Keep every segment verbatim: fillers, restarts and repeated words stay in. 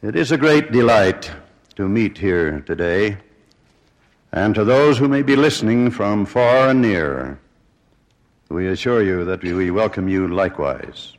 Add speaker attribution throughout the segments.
Speaker 1: It is a great delight to meet here today, and to those who may be listening from far and near, we assure you that we welcome you likewise.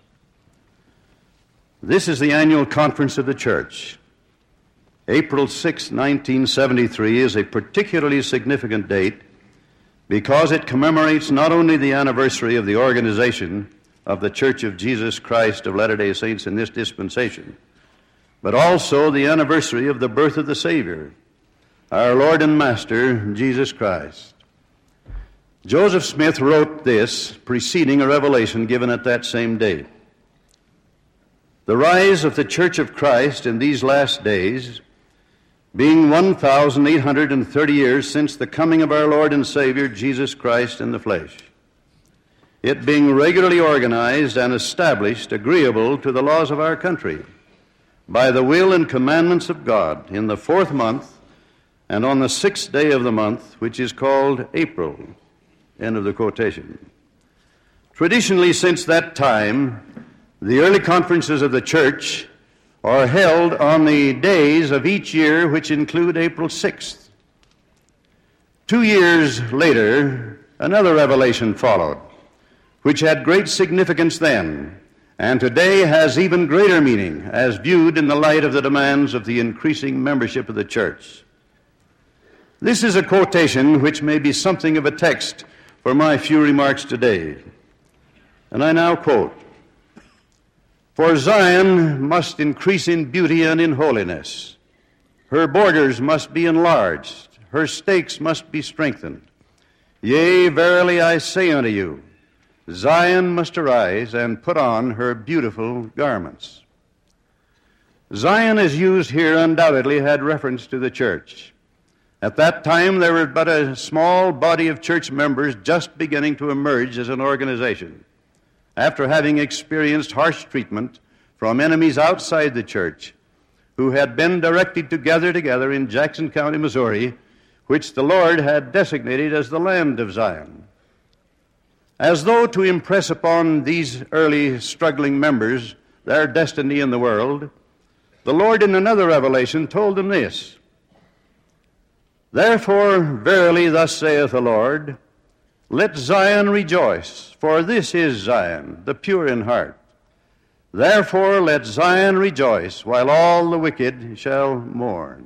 Speaker 1: This is the annual conference of the church. April sixth, nineteen seventy-three is a particularly significant date because it commemorates not only the anniversary of the organization of the Church of Jesus Christ of Latter-day Saints in this dispensation, but also the anniversary of the birth of the Savior, our Lord and Master, Jesus Christ. Joseph Smith wrote this preceding a revelation given at that same date. The rise of the Church of Christ in these last days, being one thousand eight hundred thirty years since the coming of our Lord and Savior, Jesus Christ in the flesh, it being regularly organized and established agreeable to the laws of our country, by the will and commandments of God, in the fourth month and on the sixth day of the month, which is called April. End of the quotation. Traditionally, since that time, the early conferences of the church are held on the days of each year which include April sixth. Two years later, another revelation followed, which had great significance then, and today has even greater meaning as viewed in the light of the demands of the increasing membership of the church. This is a quotation which may be something of a text for my few remarks today. And I now quote, "For Zion must increase in beauty and in holiness. Her borders must be enlarged. Her stakes must be strengthened. Yea, verily I say unto you, Zion must arise and put on her beautiful garments." Zion, as used here, undoubtedly had reference to the church. At that time, there was but a small body of church members just beginning to emerge as an organization, after having experienced harsh treatment from enemies outside the church, who had been directed to gather together in Jackson County, Missouri, which the Lord had designated as the land of Zion. As though to impress upon these early struggling members their destiny in the world, the Lord in another revelation told them this, "Therefore, verily, thus saith the Lord, let Zion rejoice, for this is Zion, the pure in heart. Therefore let Zion rejoice, while all the wicked shall mourn."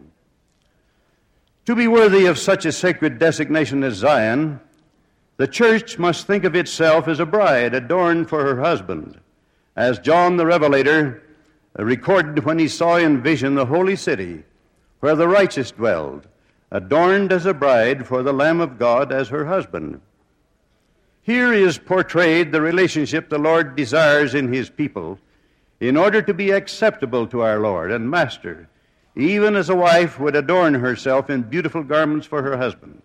Speaker 1: To be worthy of such a sacred designation as Zion, the church must think of itself as a bride adorned for her husband, as John the Revelator recorded when he saw in vision the holy city, where the righteous dwelled, adorned as a bride for the Lamb of God as her husband. Here is portrayed the relationship the Lord desires in his people in order to be acceptable to our Lord and Master, even as a wife would adorn herself in beautiful garments for her husband.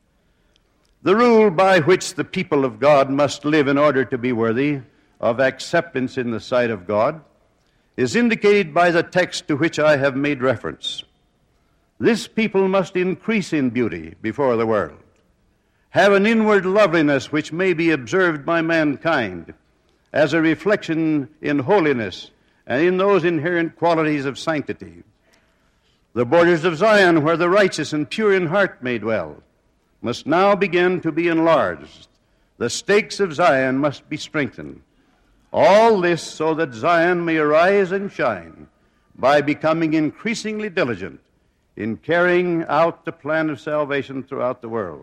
Speaker 1: The rule by which the people of God must live in order to be worthy of acceptance in the sight of God is indicated by the text to which I have made reference. This people must increase in beauty before the world, have an inward loveliness which may be observed by mankind as a reflection in holiness and in those inherent qualities of sanctity. The borders of Zion, where the righteous and pure in heart may dwell, must now begin to be enlarged. The stakes of Zion must be strengthened. All this so that Zion may arise and shine by becoming increasingly diligent in carrying out the plan of salvation throughout the world.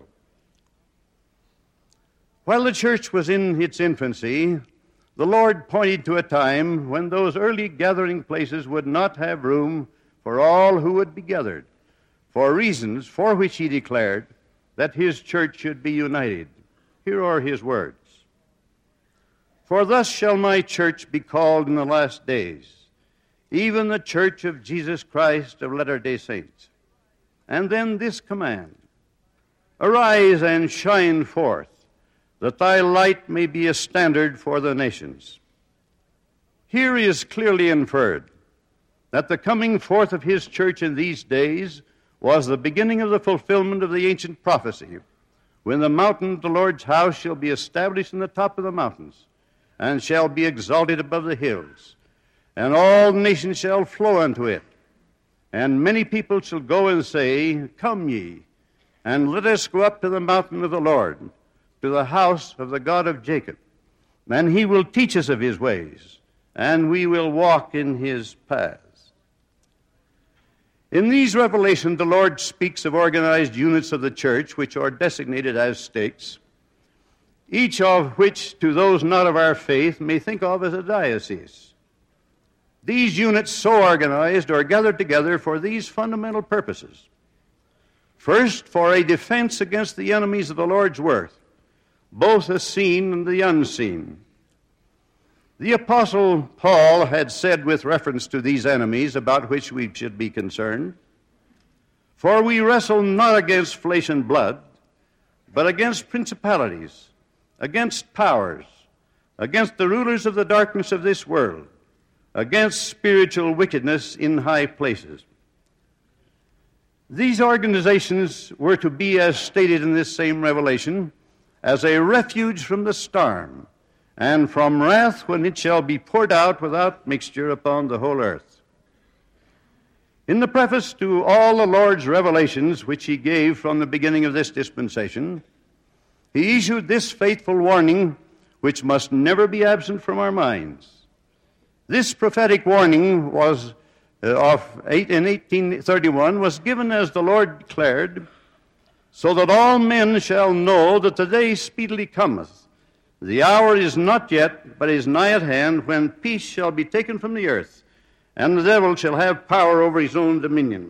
Speaker 1: While the church was in its infancy, the Lord pointed to a time when those early gathering places would not have room for all who would be gathered, for reasons for which he declared that his church should be united. Here are his words. "For thus shall my church be called in the last days, even the church of Jesus Christ of Latter-day Saints." And then this command, "Arise and shine forth, that thy light may be a standard for the nations." Here is clearly inferred that the coming forth of his church in these days was the beginning of the fulfillment of the ancient prophecy, when the mountain of the Lord's house shall be established in the top of the mountains, and shall be exalted above the hills, and all nations shall flow unto it. And many people shall go and say, Come ye, and let us go up to the mountain of the Lord, to the house of the God of Jacob. And he will teach us of his ways, and we will walk in his paths. In these revelations, the Lord speaks of organized units of the church, which are designated as stakes, each of which, to those not of our faith, may think of as a diocese. These units, so organized, are gathered together for these fundamental purposes. First, for a defense against the enemies of the Lord's work, both the seen and the unseen. The Apostle Paul had said with reference to these enemies about which we should be concerned, For we wrestle not against flesh and blood, but against principalities, against powers, against the rulers of the darkness of this world, against spiritual wickedness in high places. These organizations were to be, as stated in this same revelation, as a refuge from the storm, and from wrath when it shall be poured out without mixture upon the whole earth. In the preface to all the Lord's revelations which he gave from the beginning of this dispensation, he issued this faithful warning which must never be absent from our minds. This prophetic warning was uh, of eight, in eighteen thirty-one was given as the Lord declared, so that all men shall know that the day speedily cometh. The hour is not yet, but is nigh at hand, when peace shall be taken from the earth, and the devil shall have power over his own dominion.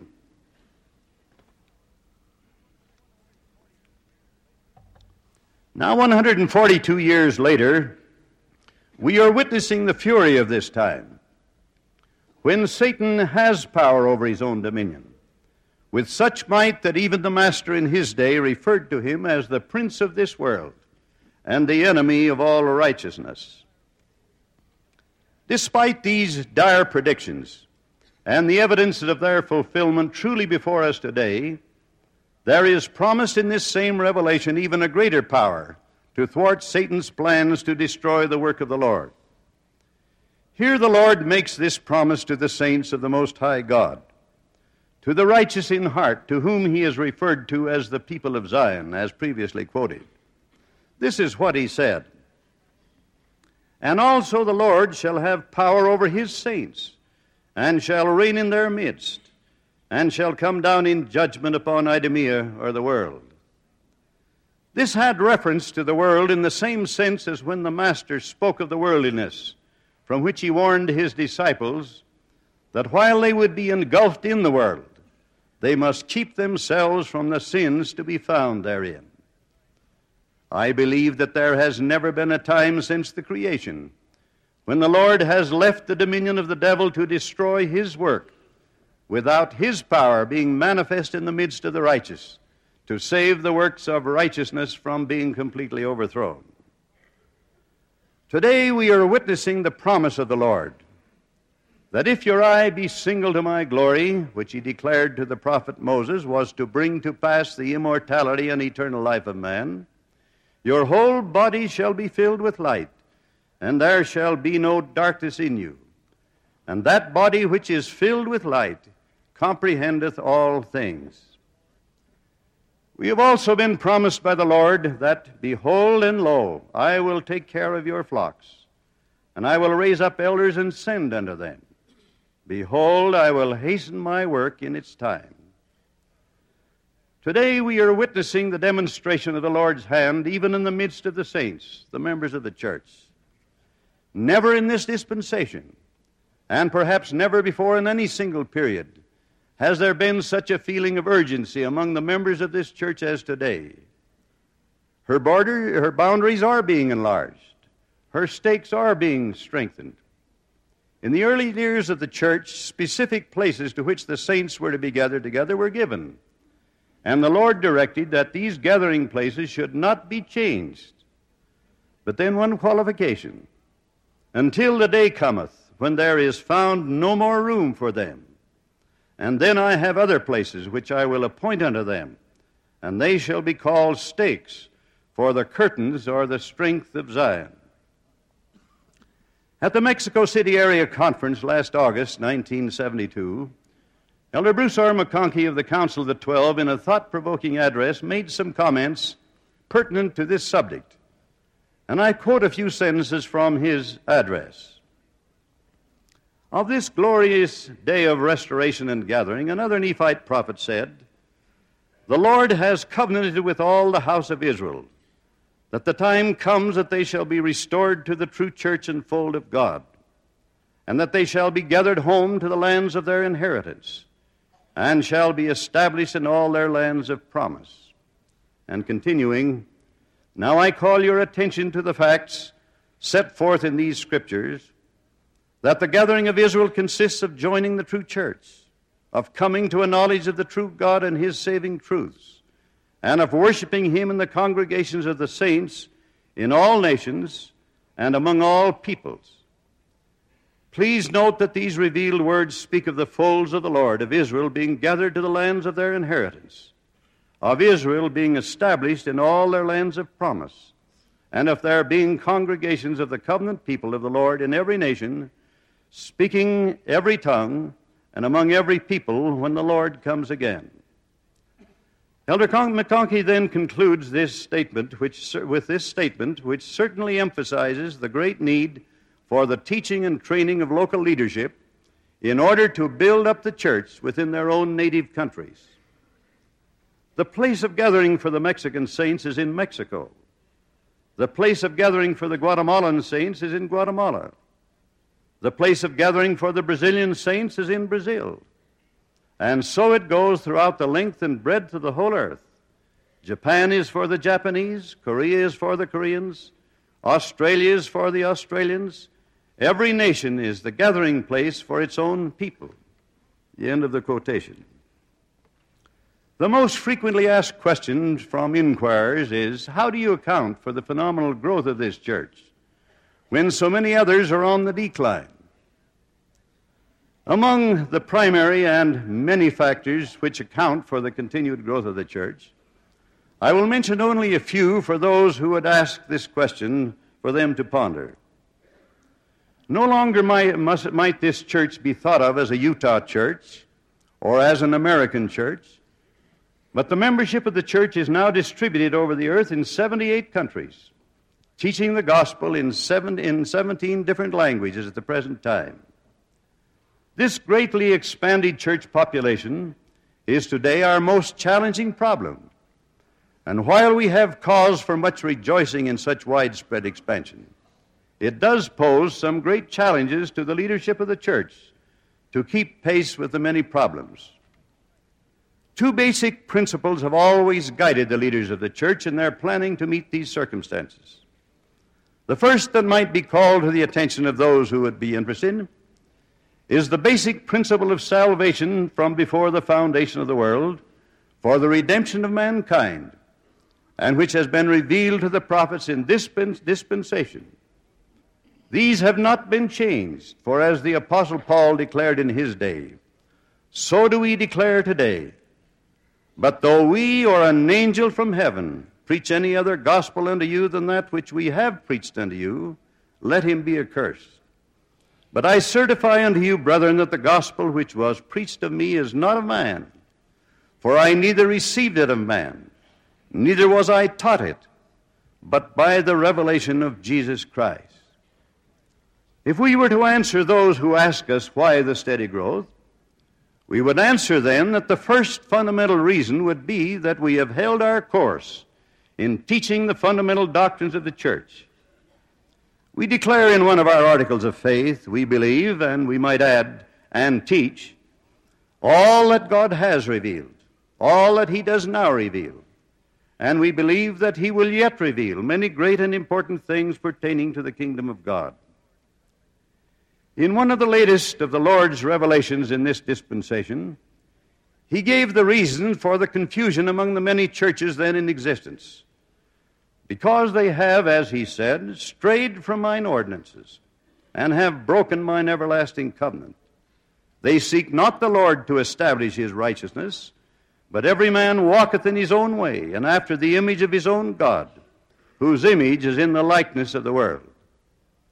Speaker 1: Now, one hundred forty-two years later, we are witnessing the fury of this time, when Satan has power over his own dominion, with such might that even the Master in his day referred to him as the prince of this world and the enemy of all righteousness. Despite these dire predictions and the evidences of their fulfillment truly before us today, there is promised in this same revelation even a greater power to thwart Satan's plans to destroy the work of the Lord. Here the Lord makes this promise to the saints of the Most High God, to the righteous in heart, to whom he is referred to as the people of Zion, as previously quoted. This is what he said. And also the Lord shall have power over his saints, and shall reign in their midst, and shall come down in judgment upon Idumea, or the world. This had reference to the world in the same sense as when the Master spoke of the worldliness, from which he warned his disciples that while they would be engulfed in the world, they must keep themselves from the sins to be found therein. I believe that there has never been a time since the creation when the Lord has left the dominion of the devil to destroy his work without his power being manifest in the midst of the righteous to save the works of righteousness from being completely overthrown. Today we are witnessing the promise of the Lord that if your eye be single to my glory, which he declared to the prophet Moses was to bring to pass the immortality and eternal life of man, your whole body shall be filled with light, and there shall be no darkness in you. And that body which is filled with light comprehendeth all things. We have also been promised by the Lord that, behold and lo, I will take care of your flocks, and I will raise up elders and send unto them. Behold, I will hasten my work in its time. Today we are witnessing the demonstration of the Lord's hand even in the midst of the saints, the members of the church. Never in this dispensation, and perhaps never before in any single period, has there been such a feeling of urgency among the members of this church as today. Her border, her boundaries are being enlarged. Her stakes are being strengthened. In the early years of the church, specific places to which the saints were to be gathered together were given. And the Lord directed that these gathering places should not be changed. But then one qualification, until the day cometh when there is found no more room for them. And then I have other places which I will appoint unto them, and they shall be called stakes for the curtains or the strength of Zion. At the Mexico City Area Conference last August, nineteen seventy-two, Elder Bruce R. McConkie of the Council of the Twelve, in a thought-provoking address, made some comments pertinent to this subject. And I quote a few sentences from his address. Of this glorious day of restoration and gathering, another Nephite prophet said, "The Lord has covenanted with all the house of Israel, that the time comes that they shall be restored to the true church and fold of God, and that they shall be gathered home to the lands of their inheritance, and shall be established in all their lands of promise." And continuing, "Now I call your attention to the facts set forth in these scriptures, that the gathering of Israel consists of joining the true church, of coming to a knowledge of the true God and his saving truths, and of worshiping him in the congregations of the saints in all nations and among all peoples. Please note that these revealed words speak of the folds of the Lord, of Israel being gathered to the lands of their inheritance, of Israel being established in all their lands of promise, and of there being congregations of the covenant people of the Lord in every nation, speaking every tongue, and among every people when the Lord comes again." Elder McConkie then concludes this statement which, with this statement, which certainly emphasizes the great need for the teaching and training of local leadership in order to build up the church within their own native countries. The place of gathering for the Mexican saints is in Mexico. The place of gathering for the Guatemalan saints is in Guatemala. The place of gathering for the Brazilian saints is in Brazil. And so it goes throughout the length and breadth of the whole earth. Japan is for the Japanese, Korea is for the Koreans, Australia is for the Australians. Every nation is the gathering place for its own people. The end of the quotation. The most frequently asked question from inquirers is, how do you account for the phenomenal growth of this church when so many others are on the decline? Among the primary and many factors which account for the continued growth of the church, I will mention only a few for those who would ask this question for them to ponder. No longer might, must, might this church be thought of as a Utah church or as an American church, but the membership of the church is now distributed over the earth in seventy-eight countries, teaching the gospel in, seven, in seventeen different languages at the present time. This greatly expanded church population is today our most challenging problem. And while we have cause for much rejoicing in such widespread expansion, it does pose some great challenges to the leadership of the church to keep pace with the many problems. Two basic principles have always guided the leaders of the church in their planning to meet these circumstances. The first that might be called to the attention of those who would be interested is the basic principle of salvation from before the foundation of the world for the redemption of mankind, and which has been revealed to the prophets in this dispensation. These have not been changed, for as the Apostle Paul declared in his day, so do we declare today. But though we or an angel from heaven preach any other gospel unto you than that which we have preached unto you, let him be accursed. But I certify unto you, brethren, that the gospel which was preached of me is not of man. For I neither received it of man, neither was I taught it, but by the revelation of Jesus Christ. If we were to answer those who ask us why the steady growth, we would answer then that the first fundamental reason would be that we have held our course in teaching the fundamental doctrines of the church. We declare in one of our articles of faith, we believe, and we might add, and teach, all that God has revealed, all that he does now reveal, and we believe that he will yet reveal many great and important things pertaining to the kingdom of God. In one of the latest of the Lord's revelations in this dispensation, he gave the reason for the confusion among the many churches then in existence. Because they have, as he said, strayed from mine ordinances, and have broken mine everlasting covenant. They seek not the Lord to establish his righteousness, but every man walketh in his own way, and after the image of his own God, whose image is in the likeness of the world.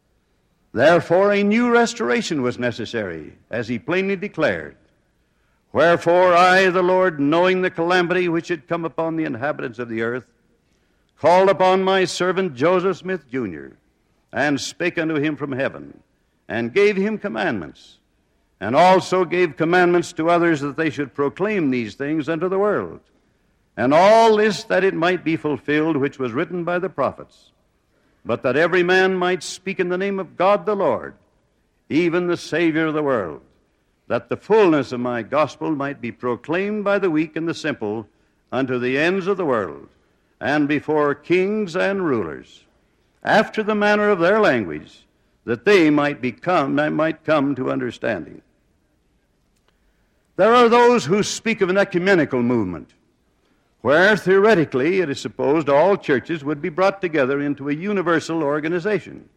Speaker 1: Therefore a new restoration was necessary, as he plainly declared, Wherefore I, the Lord, knowing the calamity which had come upon the inhabitants of the earth, called upon my servant Joseph Smith, Junior, and spake unto him from heaven, and gave him commandments, and also gave commandments to others that they should proclaim these things unto the world. And all this that it might be fulfilled which was written by the prophets, but that every man might speak in the name of God the Lord, even the Savior of the world, that the fullness of my gospel might be proclaimed by the weak and the simple unto the ends of the world, and before kings and rulers, after the manner of their language, that they might become, might come to understanding. There are those who speak of an ecumenical movement, where theoretically it is supposed all churches would be brought together into a universal organization.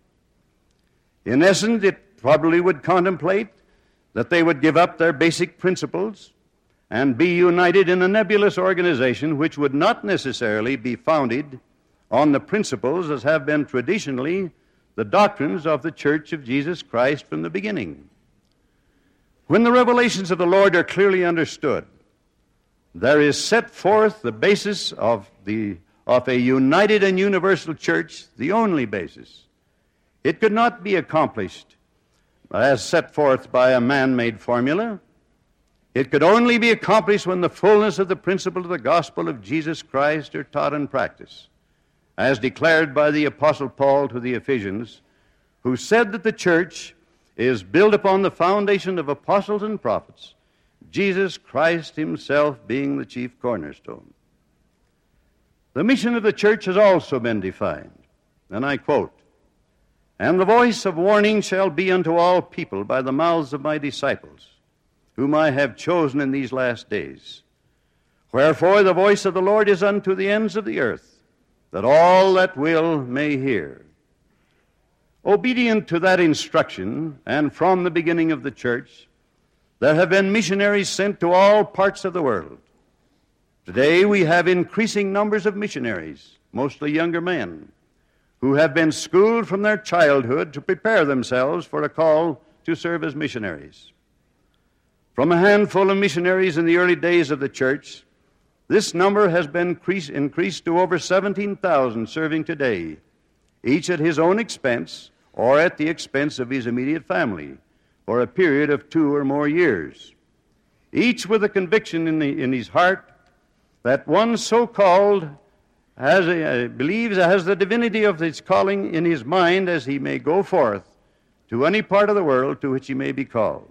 Speaker 1: In essence, it probably would contemplate that they would give up their basic principles and be united in a nebulous organization which would not necessarily be founded on the principles as have been traditionally the doctrines of the Church of Jesus Christ from the beginning. When the revelations of the Lord are clearly understood, there is set forth the basis of, the, of a united and universal church, the only basis. It could not be accomplished as set forth by a man-made formula. It could only be accomplished when the fullness of the principle of the gospel of Jesus Christ are taught and practiced, as declared by the Apostle Paul to the Ephesians, who said that the church is built upon the foundation of apostles and prophets, Jesus Christ himself being the chief cornerstone. The mission of the church has also been defined, and I quote, "And the voice of warning shall be unto all people by the mouths of my disciples, whom I have chosen in these last days. Wherefore the voice of the Lord is unto the ends of the earth, that all that will may hear." Obedient to that instruction, and from the beginning of the church, there have been missionaries sent to all parts of the world. Today we have increasing numbers of missionaries, mostly younger men, who have been schooled from their childhood to prepare themselves for a call to serve as missionaries. From a handful of missionaries in the early days of the church, this number has been increased, increased to over seventeen thousand serving today, each at his own expense or at the expense of his immediate family, for a period of two or more years, each with a conviction in, the, in his heart that one so-called has a, uh, believes has the divinity of his calling in his mind as he may go forth to any part of the world to which he may be called.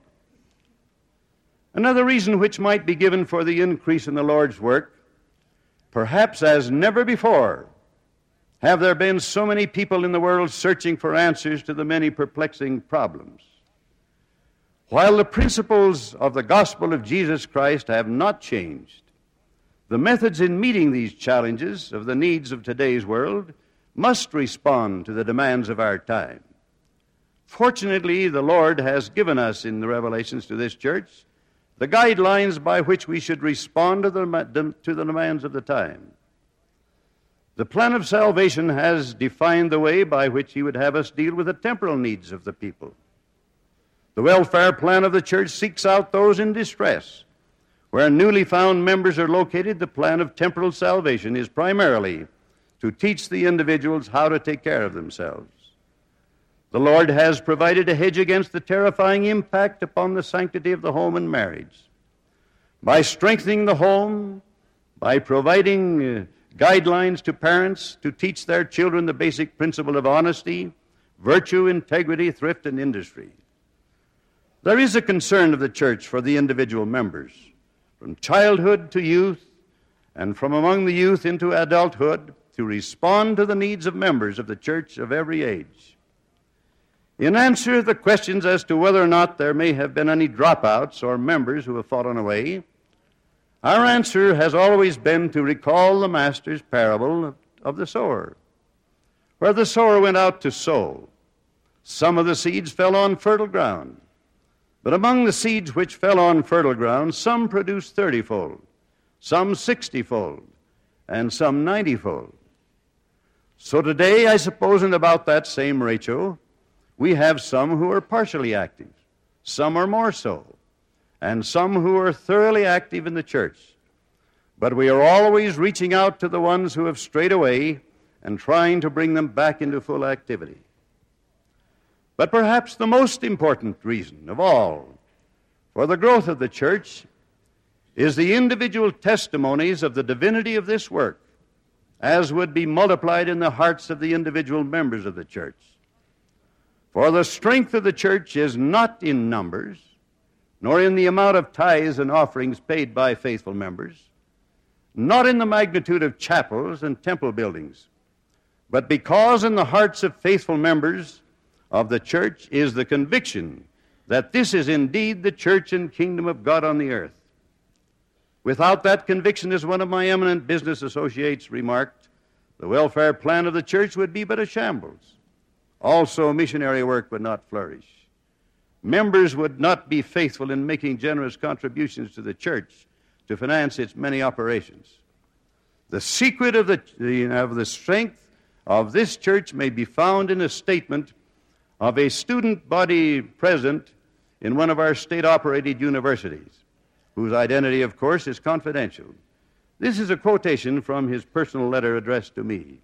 Speaker 1: Another reason which might be given for the increase in the Lord's work, perhaps as never before have there been so many people in the world searching for answers to the many perplexing problems. While the principles of the gospel of Jesus Christ have not changed, the methods in meeting these challenges of the needs of today's world must respond to the demands of our time. Fortunately, the Lord has given us in the revelations to this church the guidelines by which we should respond to the, to the demands of the time. The plan of salvation has defined the way by which He would have us deal with the temporal needs of the people. The welfare plan of the church seeks out those in distress. Where newly found members are located, the plan of temporal salvation is primarily to teach the individuals how to take care of themselves. The Lord has provided a hedge against the terrifying impact upon the sanctity of the home and marriage. By strengthening the home, by providing uh, guidelines to parents to teach their children the basic principle of honesty, virtue, integrity, thrift, and industry. There is a concern of the church for the individual members, from childhood to youth, and from among the youth into adulthood, to respond to the needs of members of the church of every age. In answer to the questions as to whether or not there may have been any dropouts or members who have fallen away, our answer has always been to recall the Master's parable of, of the sower, where the sower went out to sow. Some of the seeds fell on fertile ground, but among the seeds which fell on fertile ground, some produced thirty-fold, some sixty-fold, and some ninety-fold. So today, I suppose in about that same ratio, we have some who are partially active, some are more so, and some who are thoroughly active in the church. But we are always reaching out to the ones who have strayed away and trying to bring them back into full activity. But perhaps the most important reason of all for the growth of the church is the individual testimonies of the divinity of this work, as would be multiplied in the hearts of the individual members of the church. For the strength of the church is not in numbers, nor in the amount of tithes and offerings paid by faithful members, not in the magnitude of chapels and temple buildings, but because in the hearts of faithful members of the church is the conviction that this is indeed the church and kingdom of God on the earth. Without that conviction, as one of my eminent business associates remarked, the welfare plan of the church would be but a shambles. Also, missionary work would not flourish. Members would not be faithful in making generous contributions to the church to finance its many operations. The secret of the, of the strength of this church may be found in a statement of a student body president in one of our state-operated universities, whose identity, of course, is confidential. This is a quotation from his personal letter addressed to me.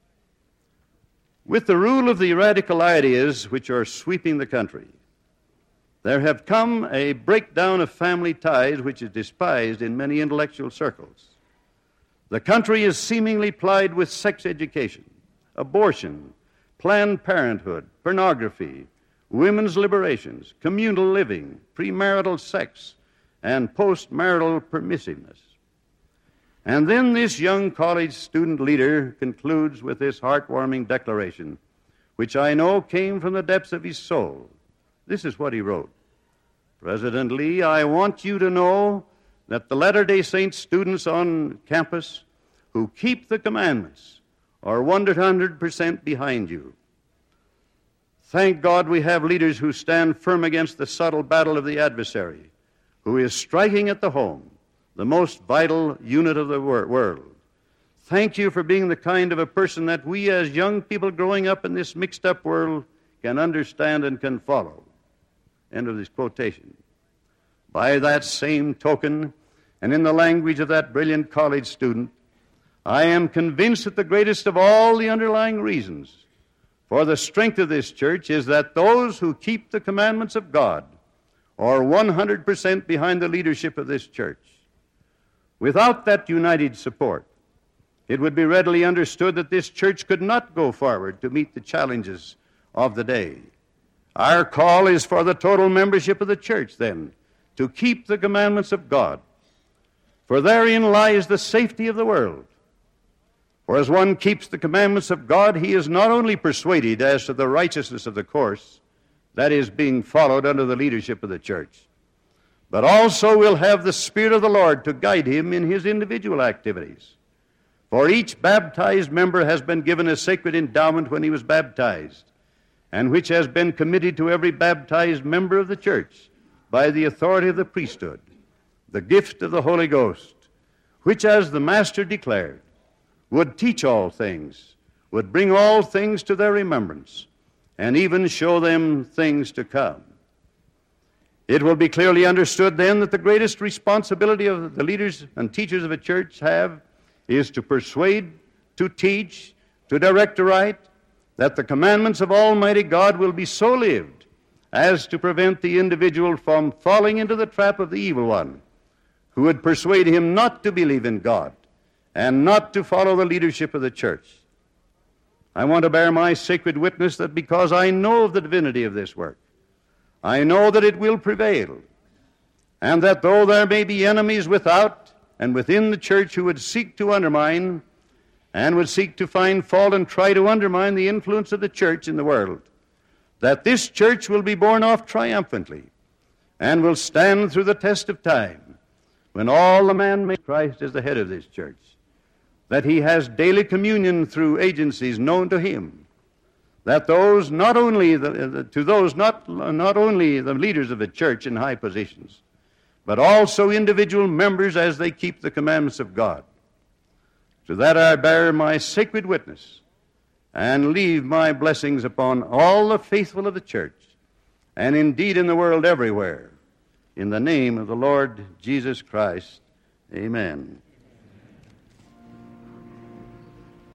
Speaker 1: With the rule of the radical ideas which are sweeping the country, there have come a breakdown of family ties which is despised in many intellectual circles. The country is seemingly plied with sex education, abortion, Planned Parenthood, pornography, women's liberations, communal living, premarital sex, and postmarital permissiveness. And then this young college student leader concludes with this heartwarming declaration, which I know came from the depths of his soul. This is what he wrote. President Lee, I want you to know that the Latter-day Saints students on campus who keep the commandments are one hundred percent behind you. Thank God we have leaders who stand firm against the subtle battle of the adversary, who is striking at the home, the most vital unit of the wor- world. Thank you for being the kind of a person that we as young people growing up in this mixed-up world can understand and can follow. End of this quotation. By that same token, and in the language of that brilliant college student, I am convinced that the greatest of all the underlying reasons for the strength of this church is that those who keep the commandments of God are one hundred percent behind the leadership of this church. Without that united support, it would be readily understood that this church could not go forward to meet the challenges of the day. Our call is for the total membership of the church, then, to keep the commandments of God, for therein lies the safety of the world. For as one keeps the commandments of God, he is not only persuaded as to the righteousness of the course that is being followed under the leadership of the church, but also will have the Spirit of the Lord to guide him in his individual activities. For each baptized member has been given a sacred endowment when he was baptized, and which has been committed to every baptized member of the church by the authority of the priesthood, the gift of the Holy Ghost, which, as the Master declared, would teach all things, would bring all things to their remembrance, and even show them things to come. It will be clearly understood then that the greatest responsibility of the leaders and teachers of a church have is to persuade, to teach, to direct aright, that the commandments of Almighty God will be so lived as to prevent the individual from falling into the trap of the evil one, who would persuade him not to believe in God and not to follow the leadership of the church. I want to bear my sacred witness that because I know of the divinity of this work, I know that it will prevail, and that though there may be enemies without and within the church who would seek to undermine and would seek to find fault and try to undermine the influence of the church in the world, that this church will be borne off triumphantly and will stand through the test of time when all the man made Christ is the head of this church, that he has daily communion through agencies known to him, that those not only the, the, to those not not only the leaders of the church in high positions, but also individual members as they keep the commandments of God. To that I bear my sacred witness and leave my blessings upon all the faithful of the church, and indeed in the world everywhere, In the name of the Lord Jesus Christ, amen.